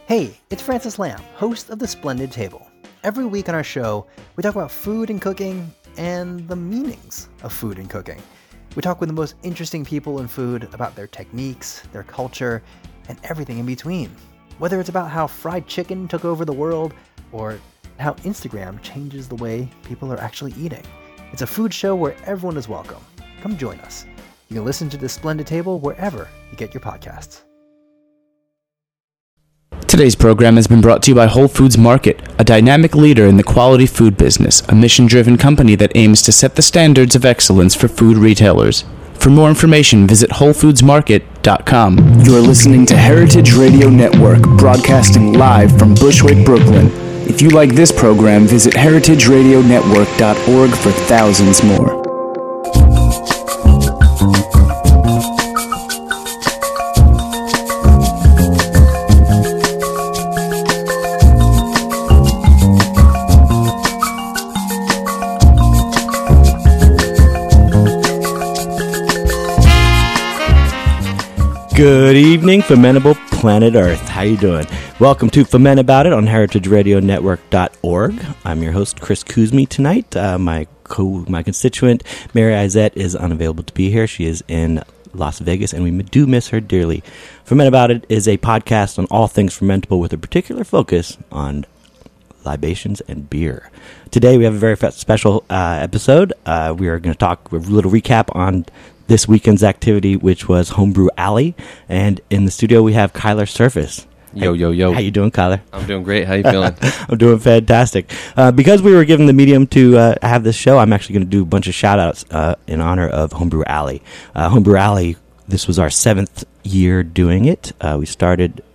Hey, it's Francis Lamb, host of The Splendid Table. Every week on our show, we talk about food and cooking and the meanings of food and cooking. We talk with the most interesting people in food about their techniques, their culture, and everything in between. Whether it's about how fried chicken took over the world or how Instagram changes the way people are actually eating. It's a food show where everyone is welcome. Come join us. You can listen to The Splendid Table wherever you get your podcasts. Today's program has been brought to you by Whole Foods Market, a dynamic leader in the quality food business, a mission-driven company that aims to set the standards of excellence for food retailers. For more information, visit WholeFoodsMarket.com. You're listening to Heritage Radio Network, broadcasting live from Bushwick, Brooklyn. If you like this program, visit heritageradionetwork.org for thousands more. Good evening, Fermentable Planet Earth. How you doing? Welcome to Ferment About It on heritageradionetwork.org. I'm your host, Chris Kuzmi, tonight. My constituent, Mary Izette, is unavailable to be here. She is in Las Vegas, and we do miss her dearly. Ferment About It is a podcast on all things fermentable with a particular focus on libations and beer. Today we have a very special episode. We are going to talk a little recap on this weekend's activity, which was Homebrew Alley, and in the studio we have Kyler Surface. Yo. How you doing, Kyler? I'm doing great. How you feeling? I'm doing fantastic. Because we were given the medium to have this show, I'm actually going to do a bunch of shout-outs in honor of Homebrew Alley. Homebrew Alley, this was our 7th year doing it. We started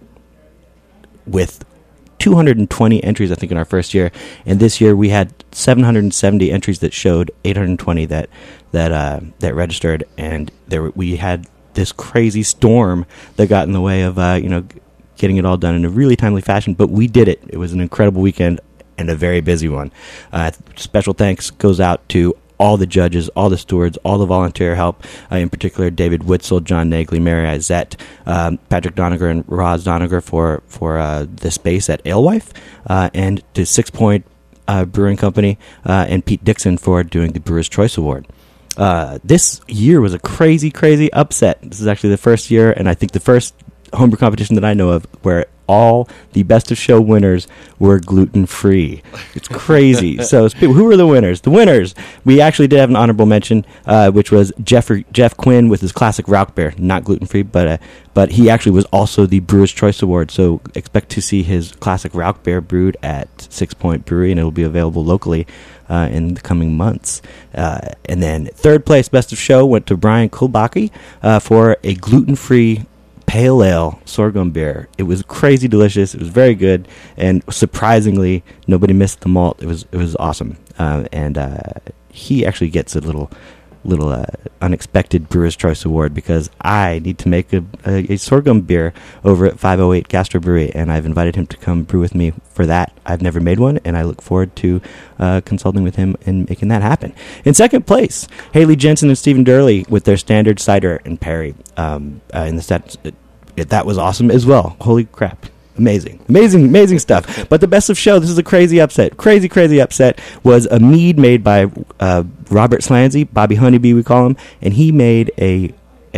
with 220 entries, I think, in our first year, and this year we had 770 entries that showed 820 that registered, and we had this crazy storm that got in the way of getting it all done in a really timely fashion, but we did it. It was an incredible weekend and a very busy one. Special thanks goes out to all the judges, all the stewards, all the volunteer help, in particular David Witzel, John Nagley, Mary Izette, Patrick Doniger, and Roz Doniger for the space at Alewife, and to 6 Point Brewing Company, and Pete Dixon for doing the Brewer's Choice Award. This year was a crazy, crazy upset. This is actually the first year, and I think the first homebrew competition that I know of where all the best of show winners were gluten-free. It's crazy. So who were the winners? The winners, we actually did have an honorable mention, which was Jeff Quinn with his classic Rauch beer, not gluten-free, but he actually was also the Brewer's Choice Award, so expect to see his classic Rauch beer brewed at 6 Point Brewery, and it will be available locally in the coming months. And then third place best of show went to Brian Kulbaki for a gluten-free pale ale sorghum beer. It was crazy delicious. It was very good, and surprisingly, nobody missed the malt. It was awesome, and he actually gets a little unexpected Brewer's Choice Award because I need to make a sorghum beer over at 508 Gastro Brewery, and I've invited him to come brew with me for that. I've never made one, and I look forward to consulting with him and making that happen. In second place, Haley Jensen and Stephen Durley with their standard cider and Perry. In the stats, that was awesome as well. Holy crap. Amazing stuff. But the best of show, this is a crazy upset. Crazy upset was a mead made by Robert Slanzy, Bobby Honeybee we call him, and he made a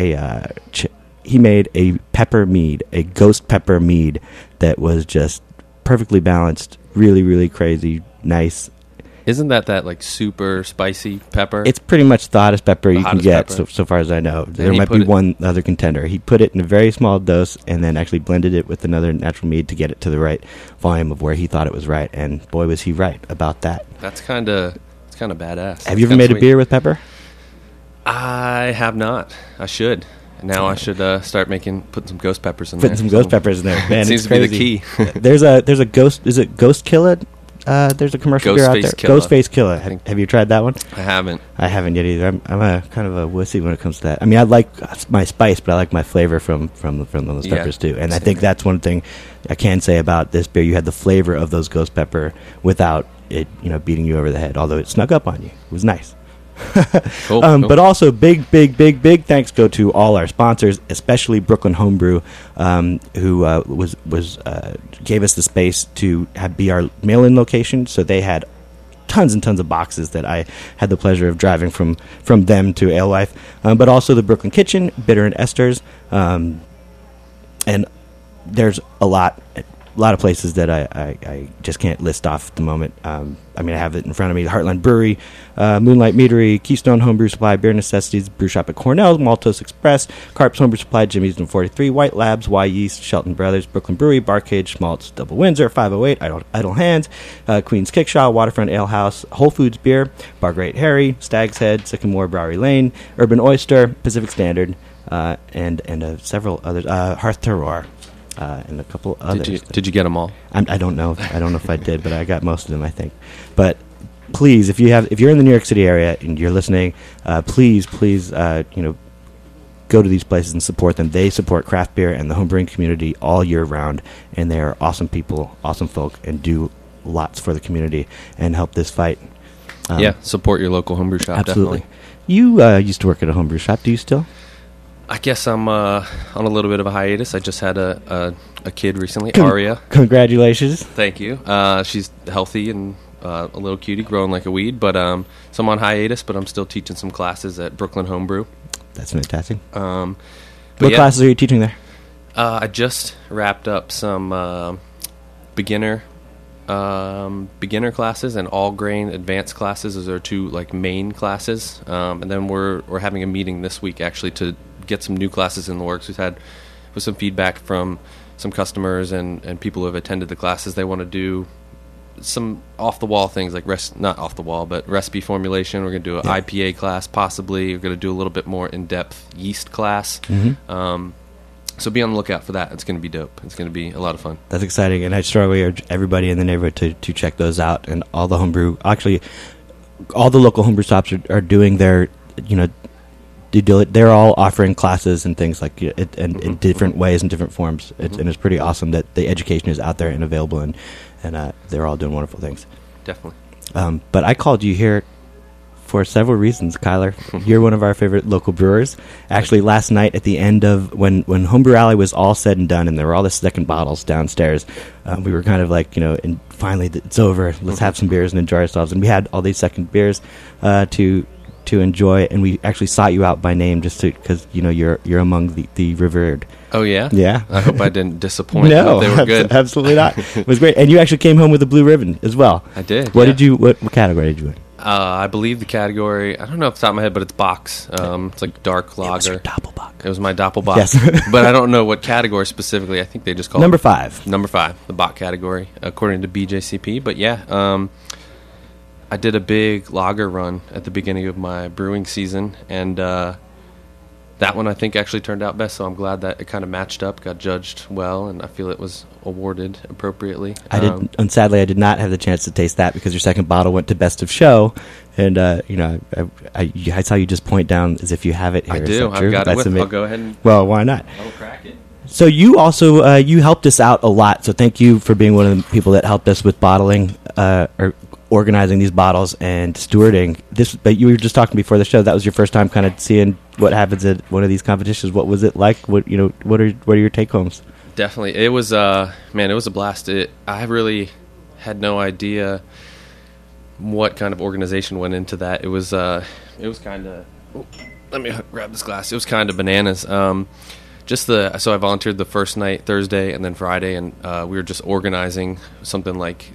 pepper mead, a ghost pepper mead that was just perfectly balanced, really crazy, nice. Isn't that like super spicy pepper? It's pretty much the hottest pepper you can get, so far as I know. There might be one other contender. He put it in a very small dose and then actually blended it with another natural mead to get it to the right volume of where he thought it was right. And boy, was he right about that. That's kind of badass. Have you ever made a beer with pepper? I have not. I should. Now I should start putting some ghost peppers in there. Putting some ghost peppers in there. Man, seems to be the key. There's a ghost. Is it Ghost Killer? There's a commercial beer out there. Ghostface Killer. Have you tried that one? I haven't. I haven't yet either. I'm a kind of a wussy when it comes to that. I mean, I like my spice, but I like my flavor from those peppers too. And I think that's one thing I can say about this beer. You had the flavor of those ghost pepper without it, beating you over the head. Although it snuck up on you, it was nice. Cool. But also big thanks go to all our sponsors, especially Brooklyn Homebrew, who gave us the space to be our mail-in location. So they had tons and tons of boxes that I had the pleasure of driving from them to Alewife, but also the Brooklyn Kitchen, Bitter and Esther's, and there's a lot of places that I just can't list off at the moment. I have it in front of me. Heartland Brewery, Moonlight Meadery, Keystone Homebrew Supply, Beer Necessities, Brew Shop at Cornell's, Maltose Express, Carp's Homebrew Supply, Jimmy's and 43, White Labs, Y Yeast, Shelton Brothers, Brooklyn Brewery, Barcade, Maltz, Double Windsor, 508, Idle Hands, Queen's Kickshaw, Waterfront Ale House, Whole Foods Beer, Bar Great Harry, Stag's Head, Sycamore Brewery Lane, Urban Oyster, Pacific Standard, and several others, Hearth Terroir. And a couple others. Did you get them all? I don't know. I don't know if I did, but I got most of them, I think. But please, if you're in the New York City area and you're listening, please, go to these places and support them. They support craft beer and the homebrewing community all year round, and they are awesome people, awesome folk, and do lots for the community and help this fight. Support your local homebrew shop. Absolutely. Definitely. You used to work at a homebrew shop. Do you still? I guess I'm on a little bit of a hiatus. I just had a kid recently, Aria. Congratulations. Thank you. She's healthy and a little cutie, growing like a weed. But so I'm on hiatus, but I'm still teaching some classes at Brooklyn Homebrew. That's fantastic. What classes are you teaching there? I just wrapped up some beginner classes and all grain advanced classes. Those are two main classes, and then we're having a meeting this week actually to get some new classes in the works. We've had with some feedback from some customers and people who have attended the classes. They want to do some off the wall things like not off the wall, but recipe formulation. We're going to do an IPA class possibly. We're going to do a little bit more in depth yeast class. Mm-hmm. So be on the lookout for that. It's going to be dope. It's going to be a lot of fun. That's exciting, and I strongly urge everybody in the neighborhood to check those out. And all the homebrew, actually, all the local homebrew shops are doing their, they're all offering classes and things like it, and in different ways and different forms. And it's pretty awesome that the education is out there and available, and they're all doing wonderful things. Definitely. But I called you here for several reasons, Kyler. You're one of our favorite local brewers. Actually, last night at the end of when Homebrew Alley was all said and done, and there were all the second bottles downstairs, we were kind of and finally it's over. Let's have some beers and enjoy ourselves. And we had all these second beers to enjoy, and we actually sought you out by name just because you're among the revered. Oh yeah, yeah. I hope I didn't disappoint. No, they were good. Absolutely not. It was great, and you actually came home with a blue ribbon as well. I did. What did you? What category did you win? I believe the category, I don't know off the top of my head, but it's box. It's like dark lager. It was your Doppelbock. It was my Doppelbock. Yes. But I don't know what category specifically. I think they just call Number it 5. Number 5, the Bock category, according to BJCP. But yeah, I did a big lager run at the beginning of my brewing season, and that one I think actually turned out best, so I'm glad that it kind of matched up, got judged well, and I feel it was awarded appropriately. And sadly I did not have the chance to taste that because your second bottle went to Best of Show, and I saw you just point down as if you have it here. I do. I've got it with me. I'll go ahead and... Well, why not? I'll crack it. So you also, you helped us out a lot, so thank you for being one of the people that helped us with bottling, or organizing these bottles and stewarding this. But you were just talking before the show, that was your first time kind of seeing what happens at one of these competitions. What was it like? What are your take homes? Definitely. It was it was a blast. I really had no idea what kind of organization went into that. It was kind of, let me grab this glass. It was kind of bananas. So I volunteered the first night, Thursday, and then Friday, and we were just organizing something like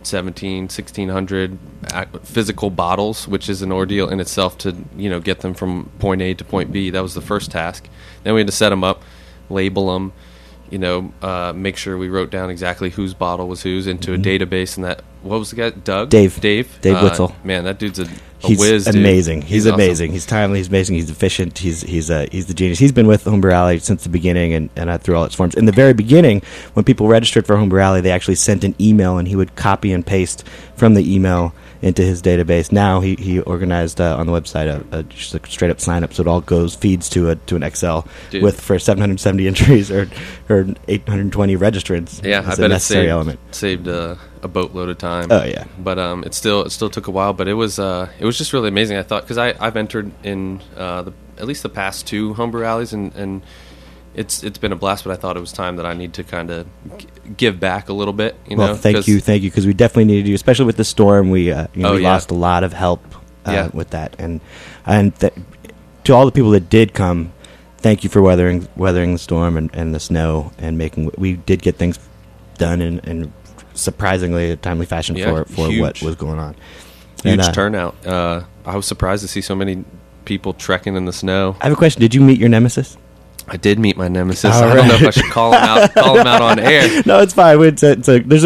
1,600 physical bottles, which is an ordeal in itself to get them from point A to point B. That was the first task. Then we had to set them up, label them, make sure we wrote down exactly whose bottle was whose into a database. And that, what was the guy? Dave Witzel. Man, that dude's a whiz. He's amazing. Dude. He's amazing. Awesome. He's timely. He's amazing. He's efficient. He's the genius. He's been with Homebrew Alley since the beginning and through all its forms. In the very beginning, when people registered for Homebrew Alley, they actually sent an email, and he would copy and paste from the email into his database. Now he organized on the website just a straight up sign up, so it all feeds to an Excel for 770 entries or 820 registrants. Yeah, I a bet necessary element. Saved a boatload of time. Oh yeah, but it still took a while. But it was was just really amazing. I thought, because I've entered in at least the past 2 homebrew alleys, and it's been a blast. But I thought it was time that I need to kind of give back a little bit. Well, thank you, because we definitely needed you, especially with the storm. We lost a lot of help with that, and to all the people that did come, thank you for weathering the storm and the snow and we did get things done in surprisingly a timely fashion for what was going on. Huge turnout. I was surprised to see so many people trekking in the snow. I have a question. Did you meet your nemesis? I did meet my nemesis. I don't know if I should call him out on air. No, it's fine. There's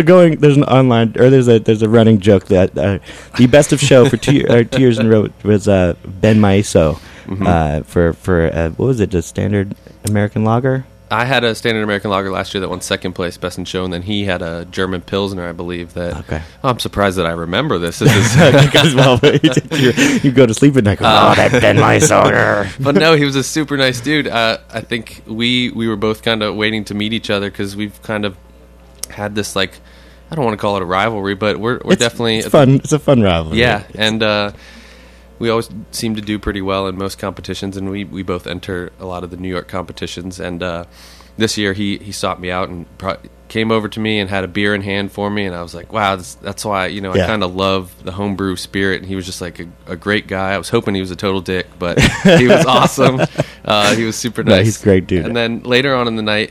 a running joke that the best of show for 2 years in a row was Ben Maiso for what was it, the Standard American Lager? I had a Standard American Lager last year that won second place, best in show, and then he had a German Pilsner, I believe. Oh, I'm surprised that I remember this. Because, well, you go to sleep at night. That Ben Maiso. But no, he was a super nice dude. I think we were both kind of waiting to meet each other because we've kind of had this, like, I don't want to call it a rivalry, but we're definitely fun. It's a fun rivalry. Yeah, and we always seem to do pretty well in most competitions, and we both enter a lot of the New York competitions. And this year he sought me out and came over to me and had a beer in hand for me, and I was like, wow, that's why I kind of love the homebrew spirit. And he was just like a great guy. I was hoping he was a total dick, but he was awesome. He was super nice. No, he's a great dude. And then later on in the night,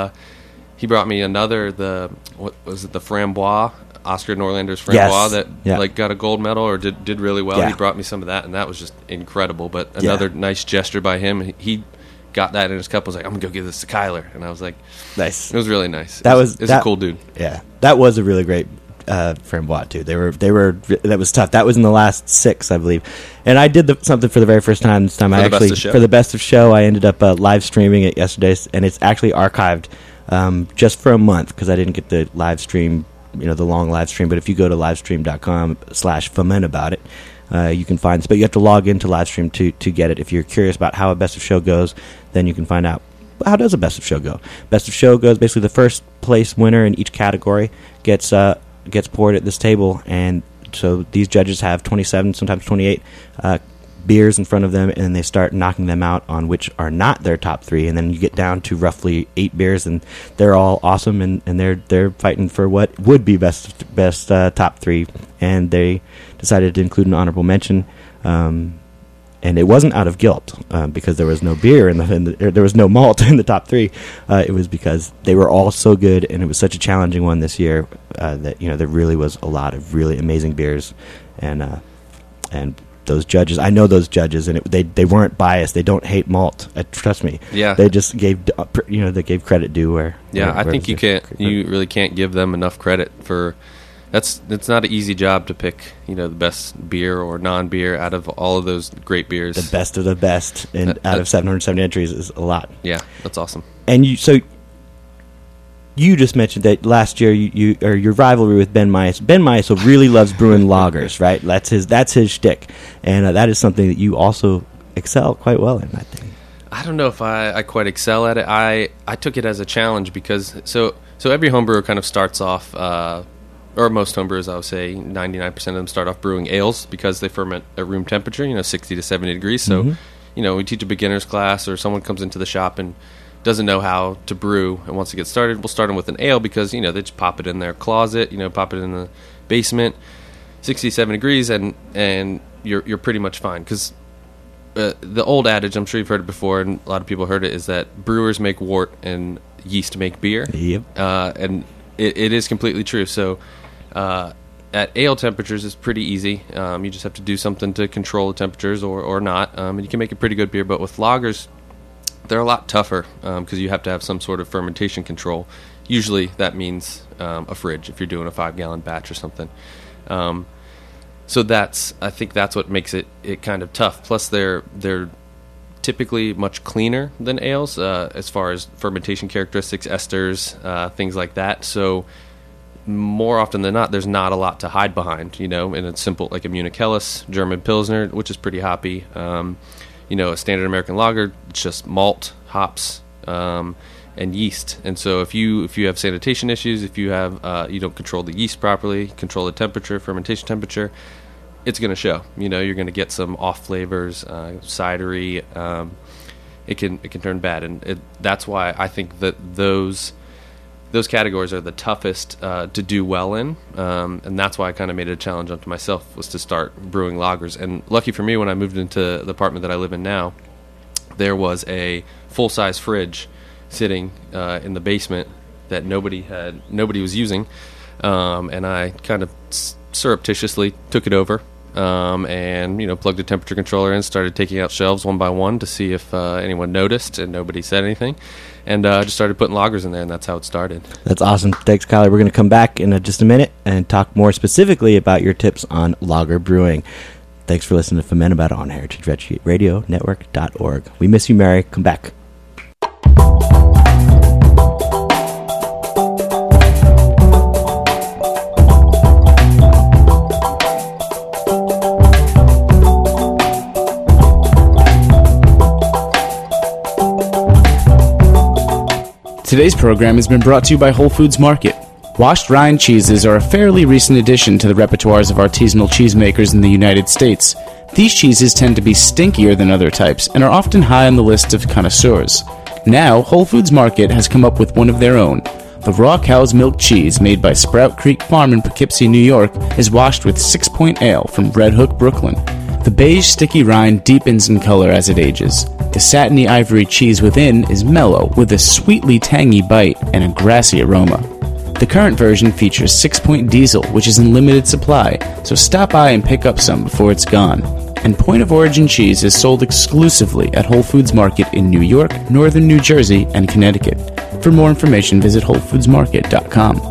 he brought me the Framboise. Oscar Norlander's Framboise that got a gold medal or did really well. Yeah. He brought me some of that, and that was just incredible. But another nice gesture by him. He got that in his cup. Was like, I'm gonna go give this to Kyler, and I was like, nice. It was really nice. That was a cool dude. Yeah, that was a really great Framboise too. They were that was tough. That was in the last 6, I believe. And I did something for the very first time this time. For the best of show, I ended up live streaming it yesterday, and it's actually archived just for a month because I didn't get the live stream. The long live stream, but if you go to livestream.com/foment about it, you can find this. But you have to log into Livestream to get it. If you're curious about how a best of show goes, then you can find out how does a best of show go. Best of show goes basically the first place winner in each category gets poured at this table, and so these judges have 27, sometimes 28 beers in front of them, and they start knocking them out on which are not their top 3, and then you get down to roughly 8 beers, and they're all awesome, and they're fighting for what would be best top 3, and they decided to include an honorable mention, and it wasn't out of guilt because there was no beer there was no malt in the top 3. It was because they were all so good, and it was such a challenging one this year that there really was a lot of really amazing beers, and those judges, I know those judges, and they weren't biased. They don't hate malt. Trust me. Yeah. They just gave they gave credit due where. Yeah, I think you really can't give them enough credit for. It's not an easy job to pick the best beer or non-beer out of all of those great beers. The best of the best, and out of 770 entries is a lot. Yeah, that's awesome. And you just mentioned that last year your rivalry with Ben Maiso. Ben Maiso really loves brewing lagers, right? That's his shtick, and that is something that you also excel quite well in, I think. I don't know if I quite excel at it. I took it as a challenge because so every homebrewer kind of starts off, or most homebrewers, I would say 99% of them start off brewing ales because they ferment at room temperature, 60 to 70 degrees. So, we teach a beginner's class, or someone comes into the shop and doesn't know how to brew and wants to get started, we'll start them with an ale because, they just pop it in their closet, pop it in the basement, 67 degrees, and you're pretty much fine. Because the old adage, I'm sure you've heard it before, and a lot of people heard it, is that brewers make wort and yeast make beer. Yep. And it is completely true. So at ale temperatures, it's pretty easy. You just have to do something to control the temperatures or not, and you can make a pretty good beer. But with lagers, they're a lot tougher because you have to have some sort of fermentation control. Usually that means a fridge if you're doing a 5-gallon batch or something. So I think that's what makes it kind of tough. Plus they're typically much cleaner than ales as far as fermentation characteristics, esters, things like that. So more often than not, there's not a lot to hide behind, and it's simple, like a Munich Helles, German Pilsner, which is pretty hoppy. A standard American lager, it's just malt, hops, and yeast. And so if you have sanitation issues, if you have you don't control the yeast properly, control the temperature, fermentation temperature, it's going to show. You're going to get some off flavors, cidery. It can turn bad, and that's why I think that those categories are the toughest to do well in, and that's why I kind of made it a challenge unto myself, was to start brewing lagers. And lucky for me, when I moved into the apartment that I live in now, there was a full-size fridge sitting in the basement that nobody was using, and I kind of surreptitiously took it over. And plugged a temperature controller in, started taking out shelves one by one to see if anyone noticed, and nobody said anything, and just started putting lagers in there, and that's how it started. That's awesome. Thanks, Kyler. We're going to come back in just a minute and talk more specifically about your tips on lager brewing. Thanks for listening to Ferment About It on heritageradionetwork.org. We miss you, Mary. Come back. Today's program has been brought to you by Whole Foods Market. Washed rind cheeses are a fairly recent addition to the repertoires of artisanal cheesemakers in the United States. These cheeses tend to be stinkier than other types and are often high on the list of connoisseurs. Now, Whole Foods Market has come up with one of their own. The raw cow's milk cheese made by Sprout Creek Farm in Poughkeepsie, New York, is washed with 6 Point Ale from Red Hook, Brooklyn. The beige, sticky rind deepens in color as it ages. The satiny ivory cheese within is mellow, with a sweetly tangy bite and a grassy aroma. The current version features 6 Point Diesel, which is in limited supply, so stop by and pick up some before it's gone. And Point of Origin cheese is sold exclusively at Whole Foods Market in New York, Northern New Jersey, and Connecticut. For more information, visit WholeFoodsMarket.com.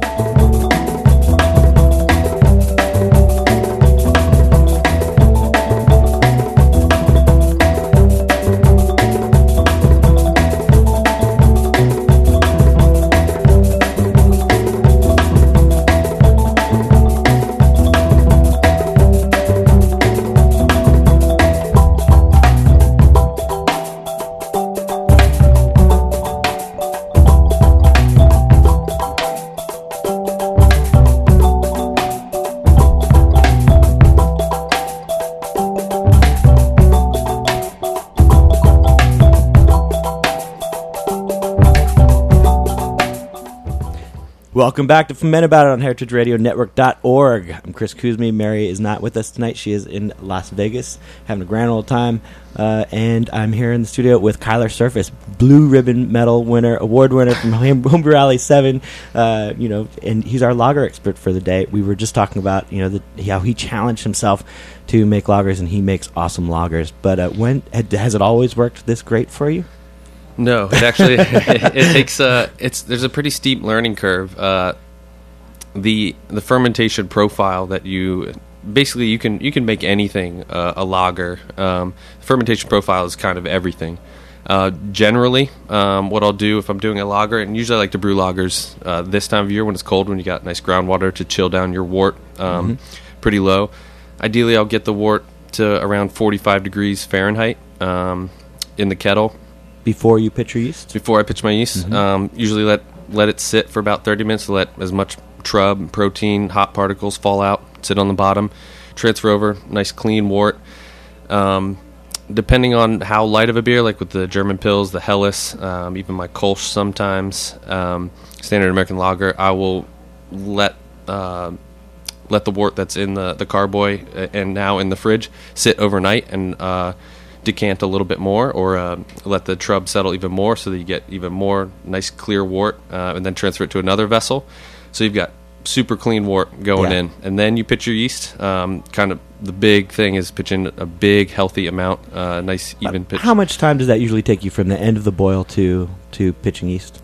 Welcome back to Ferment About It on heritageradionetwork.org. I'm Chris Kuzmi. Mary is not with us tonight. She is in Las Vegas having a grand old time. And I'm here in the studio with Kyler Surface, Blue Ribbon Medal winner, award winner from Homebrew Alley 7. And he's our lager expert for the day. We were just talking about, how he challenged himself to make lagers, and he makes awesome lagers. But has it always worked this great for you? No, it actually it takes there's a pretty steep learning curve. The fermentation profile that you can make anything a lager. Fermentation profile is kind of everything. Generally, what I'll do if I'm doing a lager, and usually I like to brew lagers this time of year when it's cold, when you got nice groundwater to chill down your wort pretty low. Ideally, I'll get the wort to around 45 degrees Fahrenheit in the kettle. Before you pitch your yeast? Before I pitch my yeast. Usually let it sit for about 30 minutes to let as much trub, protein, hot particles fall out, sit on the bottom, transfer over, nice clean wort. Depending on how light of a beer, like with the German Pils, the Helles, even my Kolsch sometimes, Standard American Lager, I will let the wort that's in the carboy and now in the fridge sit overnight and decant a little bit more, or let the trub settle even more so that you get even more nice clear wort, and then transfer it to another vessel. So you've got super clean wort going in, and then you pitch your yeast. Kind of the big thing is pitching a big healthy amount, nice even pitch. How much time does that usually take you from the end of the boil to pitching yeast?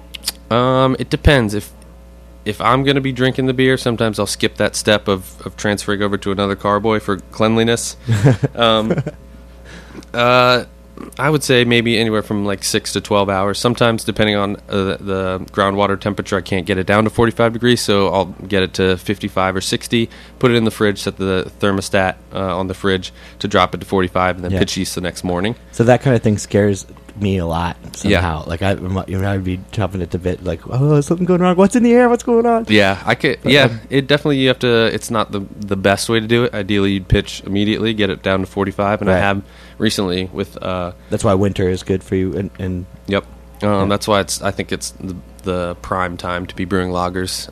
It depends. If I'm going to be drinking the beer, sometimes I'll skip that step of transferring over to another carboy for cleanliness. I would say maybe anywhere from like 6 to 12 hours. Sometimes, depending on the groundwater temperature, I can't get it down to 45 degrees, so I'll get it to 55 or 60, put it in the fridge, set the thermostat on the fridge to drop it to 45, and then pitch yeast the next morning. So that kind of thing scares me a lot somehow. Like I'd be chopping it to bit, like, oh, is something going wrong? What's in the air? What's going on? Yeah, I could. Yeah, it definitely, you have to. It's not the best way to do it. Ideally, you'd pitch immediately, get it down to 45, and I have recently with. That's why winter is good for you. And yep, that's why I think it's the prime time to be brewing lagers.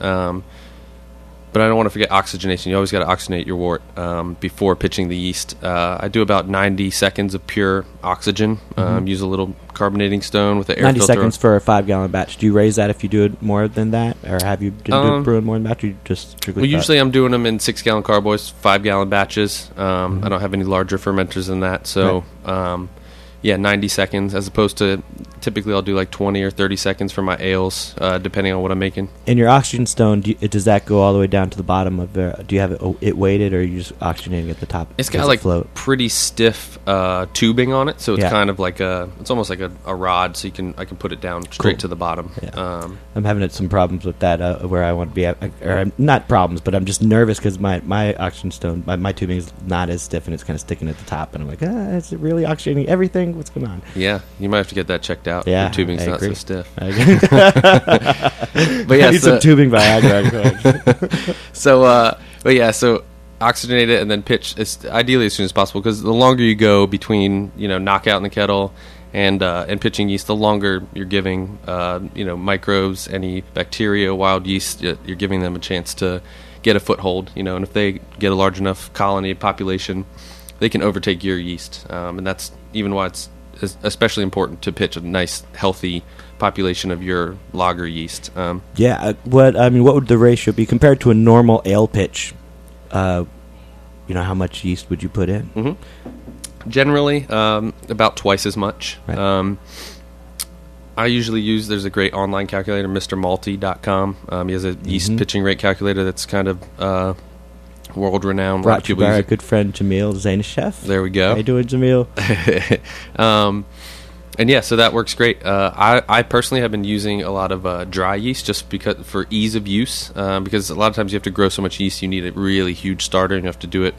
But I don't want to forget oxygenation. You always got to oxygenate your wort before pitching the yeast. I do about 90 seconds of pure oxygen. Use a little carbonating stone with an air 90 filter. 90 seconds for a 5-gallon batch. Do you raise that if you do it more than that? Or have you been brewing more than that? Or you just strictly well, usually I'm doing them in 6-gallon carboys, 5-gallon batches. I don't have any larger fermenters than that. So, 90 seconds as opposed to typically I'll do like 20 or 30 seconds for my ales, depending on what I'm making. In your oxygen stone, does that go all the way down to the bottom of the? Do you have it weighted, or are you just oxygenating at the top? It's got like pretty stiff tubing on it, so it's kind of like it's almost like a rod, so I can put it down straight to the bottom. Yeah. I'm having some problems with that where I want to be, or not problems, but I'm just nervous because my oxygen stone, my tubing is not as stiff and it's kind of sticking at the top, and I'm like, is it really oxygenating everything? What's going on? Yeah, you might have to get that checked out. Yeah, your tubing's not so stiff. But yeah, I need some tubing Viagra. So oxygenate it and then pitch. It's ideally as soon as possible because the longer you go between knockout in the kettle and pitching yeast, the longer you're giving microbes, any bacteria, wild yeast. You're giving them a chance to get a foothold. And if they get a large enough colony population, they can overtake your yeast, and that's even why it's especially important to pitch a nice, healthy population of your lager yeast. What would the ratio be compared to a normal ale pitch? How much yeast would you put in? Mm-hmm. Generally, about twice as much. Right. I usually there's a great online calculator, MrMalty.com. He has a yeast pitching rate calculator that's kind of world-renowned. Brought to you by our good friend Jamil Zainasheff. There we go. How you doing, Jamil? So that works great. I personally have been using a lot of dry yeast just because for ease of use. Because a lot of times you have to grow so much yeast, you need a really huge starter, and you have to do it,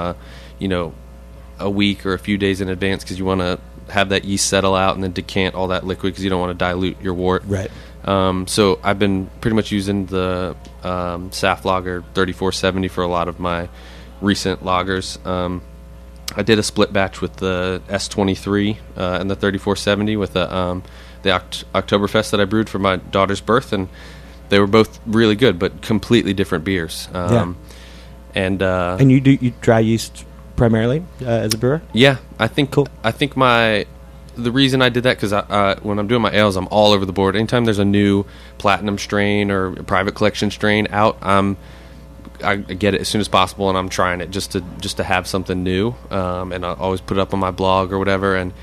a week or a few days in advance because you want to have that yeast settle out and then decant all that liquid because you don't want to dilute your wort. Right. So I've been pretty much using the SAF Lager 3470 for a lot of my recent lagers. I did a split batch with the S23 and the 3470 with the Oktoberfest that I brewed for my daughter's birth, and they were both really good, but completely different beers. And you dry yeast primarily as a brewer? Yeah, I think cool. I think the reason I did that because when I'm doing my ales, I'm all over the board. Anytime there's a new platinum strain or a private collection strain out, I get it as soon as possible, and I'm trying it just to have something new. And I always put it up on my blog or whatever. And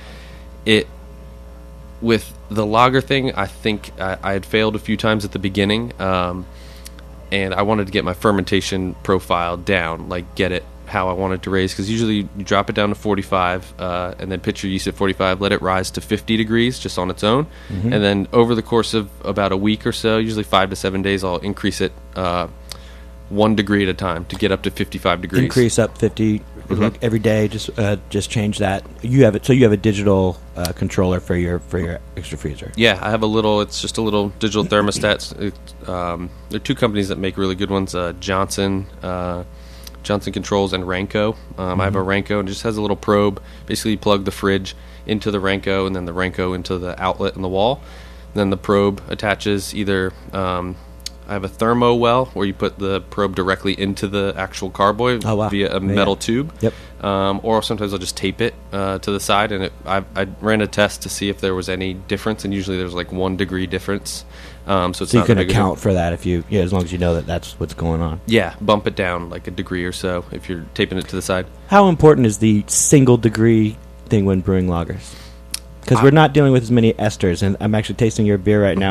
with the lager thing, I think I had failed a few times at the beginning, and I wanted to get my fermentation profile down, like get it how I wanted to raise, because usually you drop it down to 45 and then pitch your yeast at 45, let it rise to 50 degrees just on its own, and then over the course of about a week or so, usually 5 to 7 days, I'll increase it 1 degree at a time to get up to 55 degrees. Increase up 50 every day. Just change that. You have it. So you have a digital controller for your extra freezer. Yeah, I have it's just a little digital thermostat. There are two companies that make really good ones. Johnson Controls and Renko. I have a Renko, and it just has a little probe. Basically, you plug the fridge into the Renko, and then the Renko into the outlet in the wall. And then the probe attaches either. I have a thermo well where you put the probe directly into the actual carboy via a metal tube. Yep. Or sometimes I'll just tape it to the side, and I ran a test to see if there was any difference, and usually there's like 1 degree difference. So you can account for that as long as you know that that's what's going on. Yeah, bump it down like a degree or so if you're taping it to the side. How important is the single degree thing when brewing lagers? Because we're not dealing with as many esters, and I'm actually tasting your beer right now, and it's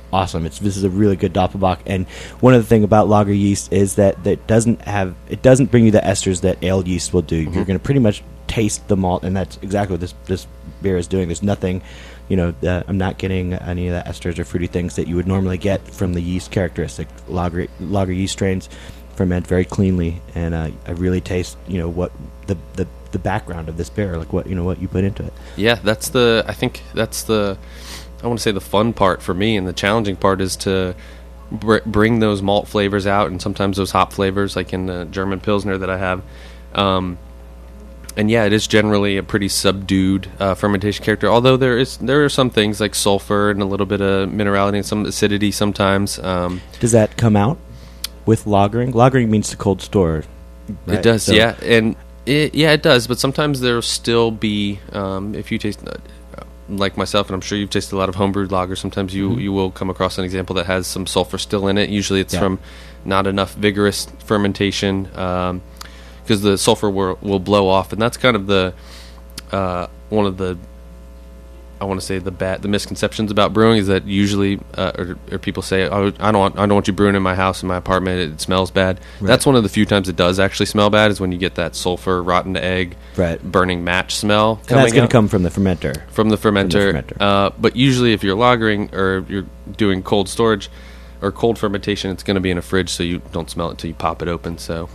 awesome. This is a really good Doppelbock. And one of the thing about lager yeast is that it doesn't bring you the esters that ale yeast will do. You're going to pretty much taste the malt, and that's exactly what this beer is doing. There's nothing, I'm not getting any of the esters or fruity things that you would normally get from the yeast characteristic. Lager yeast strains ferment very cleanly, and I really taste what the background of this beer, like what you put into it. Yeah, I think that's the I want to say the fun part for me, and the challenging part is to bring those malt flavors out, and sometimes those hop flavors, like in the German Pilsner that I have. And yeah, it is generally a pretty subdued fermentation character, although there are some things like sulfur and a little bit of minerality and some acidity sometimes. Does that come out with lagering? Lagering means to cold store, right? It does, so. Yeah. And it does, but sometimes there'll still be, if you taste, like myself, and I'm sure you've tasted a lot of homebrewed lagers, sometimes you will come across an example that has some sulfur still in it. Usually it's from not enough vigorous fermentation, because the sulfur will blow off, and that's kind of the one of the, I want to say, the misconceptions about brewing is that usually or people say, oh, I don't want you brewing in my house, in my apartment, it smells bad. Right. That's one of the few times it does actually smell bad, is when you get that sulfur, rotten egg, burning match smell. And that's going to come from the fermenter. From the fermenter. But usually if you're lagering or you're doing cold storage or cold fermentation, it's going to be in a fridge, so you don't smell it until you pop it open. So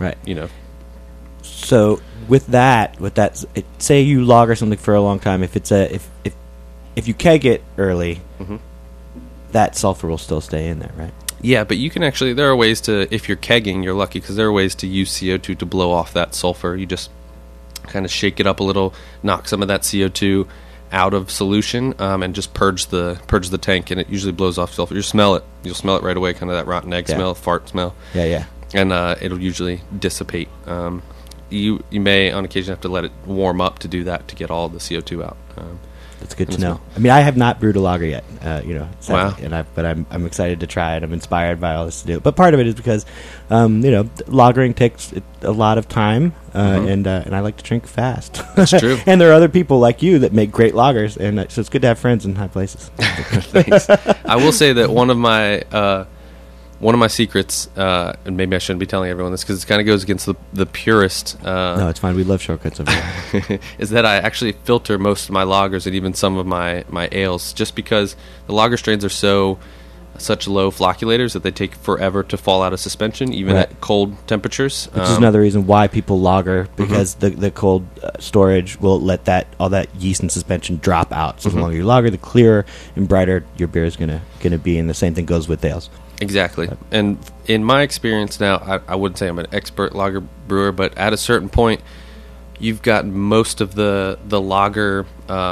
So with that, say you lager something for a long time. If you keg it early, that sulfur will still stay in there, right? Yeah, but you can actually, there are ways to, if you're kegging, you're lucky, because there are ways to use CO2 to blow off that sulfur. You just kind of shake it up a little, knock some of that CO2 out of solution, and just purge the tank, and it usually blows off sulfur. You'll smell it right away, kind of that rotten egg smell, fart smell. Yeah. And it'll usually dissipate. You may, on occasion, have to let it warm up to do that, to get all the CO2 out. That's good to know. I mean, I have not brewed a lager yet, sadly, wow. But I'm excited to try it. I'm inspired by all this to do. But part of it is because, lagering takes a lot of time, and I like to drink fast. That's true. And there are other people like you that make great lagers, and so it's good to have friends in high places. Thanks. I will say that one of my secrets, and maybe I shouldn't be telling everyone this because it kind of goes against the purist. No, it's fine. We love shortcuts over here. Is that I actually filter most of my lagers and even some of my ales, just because the lager strains are such low flocculators that they take forever to fall out of suspension, even at cold temperatures. Which is another reason why people lager, because the cold storage will let all that yeast and suspension drop out. So the longer you lager, the clearer and brighter your beer is gonna be, and the same thing goes with ales. Exactly. And in my experience now, I wouldn't say I'm an expert lager brewer, but at a certain point, you've got most of the lager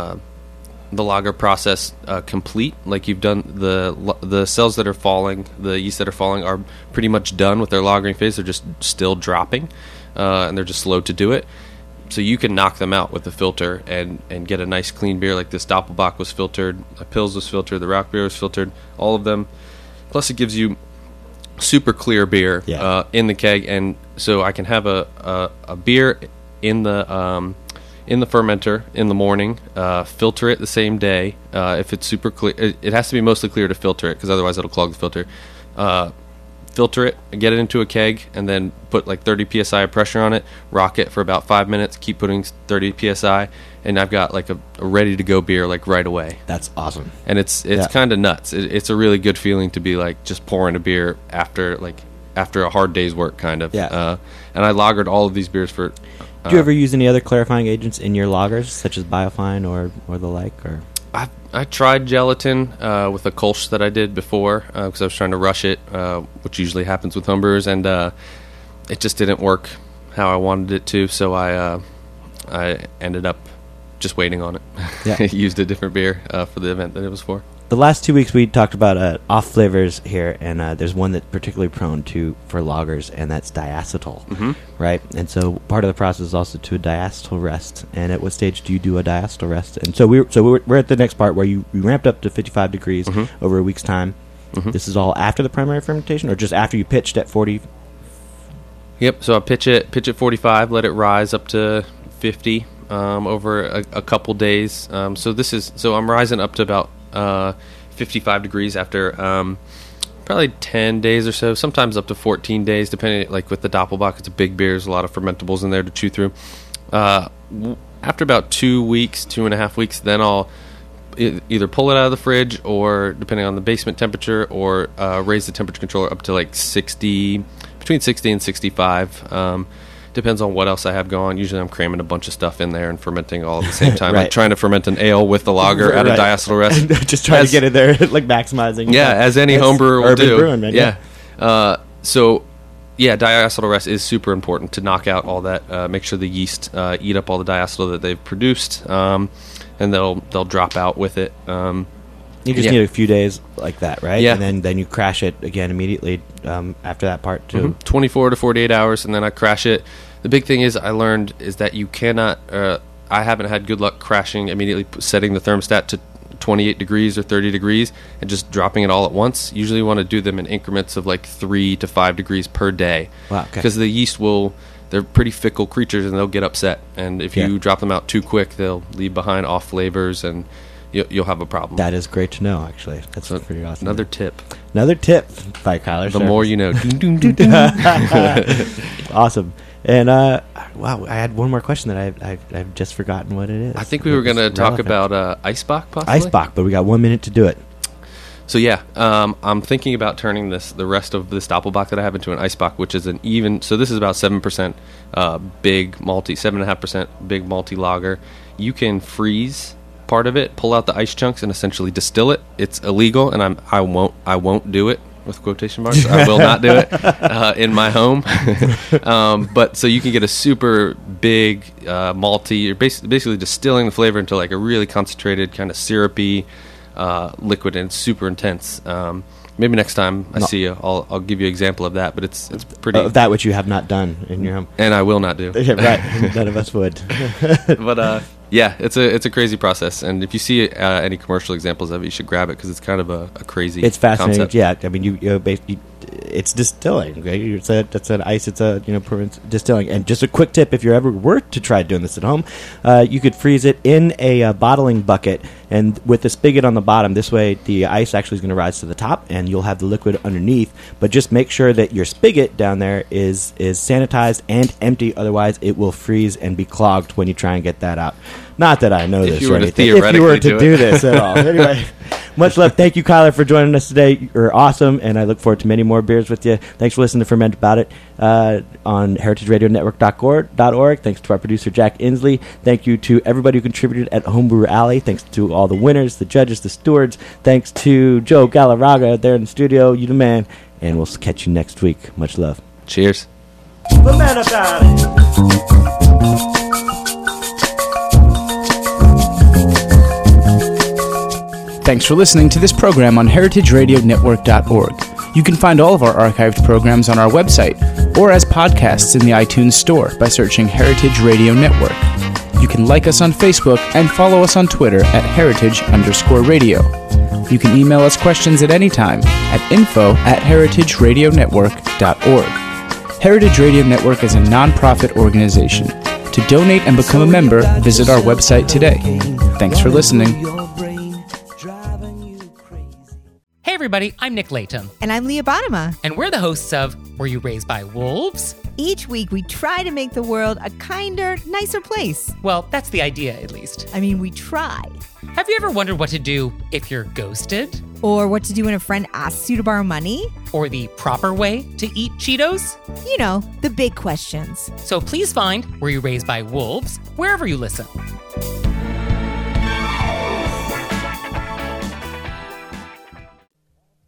process complete. Like, you've done the cells that are falling, the yeast that are falling are pretty much done with their lagering phase. They're just still dropping, and they're just slow to do it. So you can knock them out with the filter and get a nice clean beer. Like this Doppelbock was filtered, a Pils was filtered, the Rauch beer was filtered, all of them. Plus, it gives you super clear beer in the keg, and so I can have a beer in the fermenter in the morning, filter it the same day. If it's super clear, it has to be mostly clear to filter it, because otherwise it'll clog the filter. Filter it, get it into a keg, and then put like 30 psi of pressure on it, rock it for about 5 minutes, keep putting 30 psi, and I've got like a ready to go beer like right away. That's awesome. And it's kind of nuts. It's a really good feeling to be like just pouring a beer after a hard day's work, kind of. Yeah. And I lagered all of these beers for. Do you ever use any other clarifying agents in your lagers, such as Biofine or the like, or? I tried gelatin with a Kolsch that I did before, because I was trying to rush it, which usually happens with homebrewers, and it just didn't work how I wanted it to. So I ended up just waiting on it. Yeah. Used a different beer for the event that it was for. The last 2 weeks we talked about off flavors here, and there's one that's particularly prone for lagers, and that's diacetyl, right? And so part of the process is also to a diacetyl rest. And at what stage do you do a diacetyl rest? And so we're at the next part where you ramped up to 55 degrees over a week's time. This is all after the primary fermentation, or just after you pitched at 40? Yep. So I pitch at 45, let it rise up to 50 over a couple days. So I'm rising up to about 55 degrees after probably 10 days or so, sometimes up to 14 days, depending. Like with the Doppelbock, it's a big beer. There's a lot of fermentables in there to chew through. After about 2 weeks, 2.5 weeks, then I'll either pull it out of the fridge or, depending on the basement temperature, or raise the temperature controller up to like 60, between 60 and 65. Depends on what else I have going. Usually I'm cramming a bunch of stuff in there and fermenting all at the same time. Right. Like trying to ferment an ale with the lager at a diacetyl rest. Just trying to get in there, like maximizing. Yeah, as any homebrewer will urban do. Brewing, man, yeah. So, yeah, diacetyl rest is super important to knock out all that. Make sure the yeast eat up all the diacetyl that they've produced, and they'll drop out with it. You just need a few days like that, right? Yeah. And then you crash it again immediately after that part, too. Mm-hmm. 24 to 48 hours, and then I crash it. The big thing I learned is that you cannot... I haven't had good luck crashing immediately, setting the thermostat to 28 degrees or 30 degrees and just dropping it all at once. Usually you want to do them in increments of like 3 to 5 degrees per day. Wow, okay. Because the yeast they're pretty fickle creatures and they'll get upset. And if you drop them out too quick, they'll leave behind off flavors and you'll have a problem. That is great to know, actually. That's pretty awesome. Another tip by Kyler. The more you know. Awesome. And wow, I had one more question that I've just forgotten what it is. I think we were going to talk about Eisbach, possibly. Eisbach, but we got 1 minute to do it. So yeah, I'm thinking about turning the rest of this Doppelbock that I have into an Eisbach, which is an even. So this is about 7% big malty, 7.5% big malty lager. You can freeze part of it, pull out the ice chunks, and essentially distill it. It's illegal, and I won't do it with quotation marks. I will not do it in my home. But so you can get a super big malty. You're basically distilling the flavor into like a really concentrated, kind of syrupy liquid, and it's super intense. Maybe next time I see you, I'll give you an example of that. But it's pretty of that which you have not done in your home, and I will not do. Right, none of us would. But yeah, it's a crazy process, and if you see any commercial examples of it, you should grab it because it's kind of a crazy. It's fascinating. Concept. Yeah, I mean, you basically, it's distilling. Okay? It's an ice. It's distilling. And just a quick tip: if you ever were to try doing this at home, you could freeze it in a bottling bucket, and with the spigot on the bottom. This way, the ice actually is going to rise to the top, and you'll have the liquid underneath. But just make sure that your spigot down there is sanitized and empty. Otherwise, it will freeze and be clogged when you try and get that out. Not that I know this or anything. If you were to do this at all. Anyway, much love. Thank you, Kyler, for joining us today. You're awesome, and I look forward to many more beers with you. Thanks for listening to Ferment About It on heritageradionetwork.org. Thanks to our producer, Jack Inslee. Thank you to everybody who contributed at Homebrew Alley. Thanks to all the winners, the judges, the stewards. Thanks to Joe Galarraga there in the studio. You the man. And we'll catch you next week. Much love. Cheers. Ferment About It. Thanks for listening to this program on heritageradionetwork.org. You can find all of our archived programs on our website or as podcasts in the iTunes Store by searching Heritage Radio Network. You can like us on Facebook and follow us on Twitter at heritage_radio. You can email us questions at any time at info@heritageradionetwork.org. Heritage Radio Network is a non-profit organization. To donate and become a member, visit our website today. Thanks for listening. Hey everybody, I'm Nick Latham. And I'm Leah Bottima. And we're the hosts of Were You Raised by Wolves? Each week we try to make the world a kinder, nicer place. Well, that's the idea, at least. I mean, we try. Have you ever wondered what to do if you're ghosted? Or what to do when a friend asks you to borrow money? Or the proper way to eat Cheetos? You know, the big questions. So please find Were You Raised by Wolves wherever you listen.